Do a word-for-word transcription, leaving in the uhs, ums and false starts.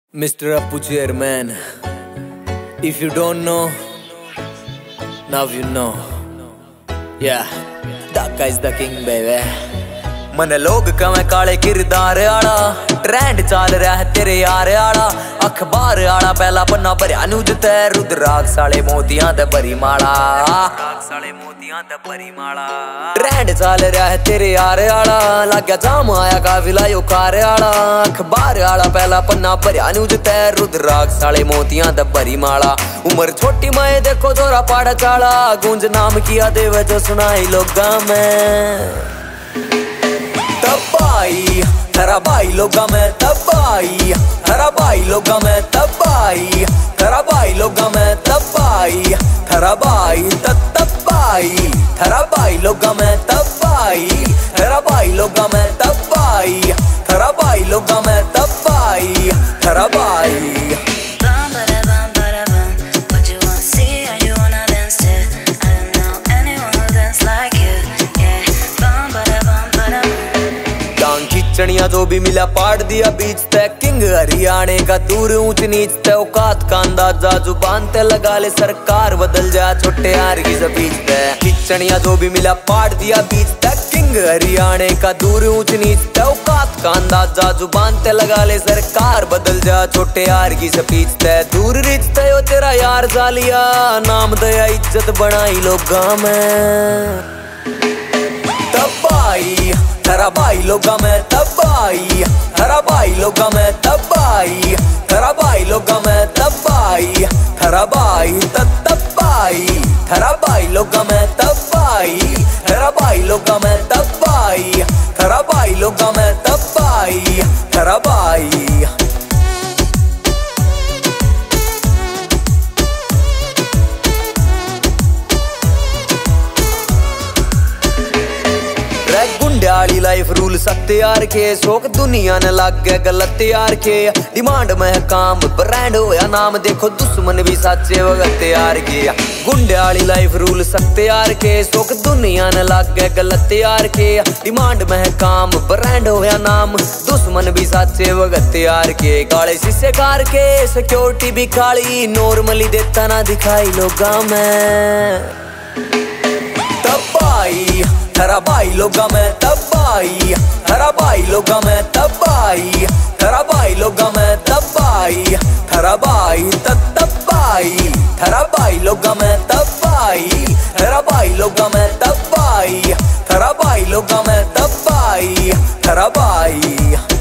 Mister Appu Chairman, if you don't know, now you know. Yeah, Dhaka is the king, baby. मन लोग कवें काले किरदार आला, trend चल रहा है तेरे यार आला। अखबार आला पहला पन्ना भरिया न्यूज ते, रुद्राक्ष साले मोतियां ते भरी माला। ट्रेंड चल रहा है तेरे यार आला, लग गया जाम आया काफिला यो कार आला। अखबार आला पहला पन्ना भरिया न्यूज ते, रुद्राक्ष साले मोतियां ते भरी माला। उम्र छोटी मैं देखो थोड़ा पाड़ा चाला, गूंज नाम किया देवे जो सुनाई लोगा में। तबाई तेरा भाई लोगा में, तबाई तेरा भाई लोगा में, तबाई तेरा भाई लोगा में, तबाई तेरा भाई तबाई तेरा भाई लोगा में, तबाई तेरा भाई लोगा में, तबाई तेरा भाई लोगा में, तबाई तेरा भाई। खिचड़िया जो भी मिला पाड़ दिया बीच तय, किंग हरियाणे का दूर ऊंच नीच तय। औकात का अंदाजा जुबान ते लगा ले, सरकार बदल जा छोटे यार की स्पीच तय। खिचड़िया जो भी मिला पाड़ दिया बीच तय, किंग हरियाणे का दूर ऊंच नीच तय। औकात का अंदाजा जुबान ते लगा ले, सरकार बदल जा छोटे यार की स्पीच तय। दूर रिच तय ओ तेरा यार जालिया, नाम दया इज्जत बनाई लोगा में। तबाई तेरा भाई लोगा में, तबाई तेरा भाई लोगा में, तबाई तेरा भाई लोगा में, तबाई तेरा भाई तबाई तेरा भाई लोगा में, तबाई तेरा भाई लोगा में, तबाई तेरा भाई लोगा में, तबाई तेरा भाई। गुंडाली लाइफ रूल सकते यार के, शौक दुनिया ने लग गए गलत यार के। डिमांड में काम ब्रांड होया नाम, देखो दुश्मन भी साचे वगत यार के। गुंडाली लाइफ रूल सकते यार के, शौक दुनिया ने लग गए गलत यार के। डिमांड में काम ब्रांड होया नाम, दुश्मन भी साचे वगत यार के। काले शीशे कार के सिक्योरिटी भी काली, नॉर्मली देता ना दिखाई लोगा में। तबाई तेरा भाई लोगा में, तबाई तेरा भाई लोगा में, तबाई तेरा भाई लोगा में, तबाई तेरा भाई तबाई तेरा भाई लोगा में, तबाई तेरा भाई लोगा में, तबाई तेरा भाई लोगा में, तबाई तेरा भाई।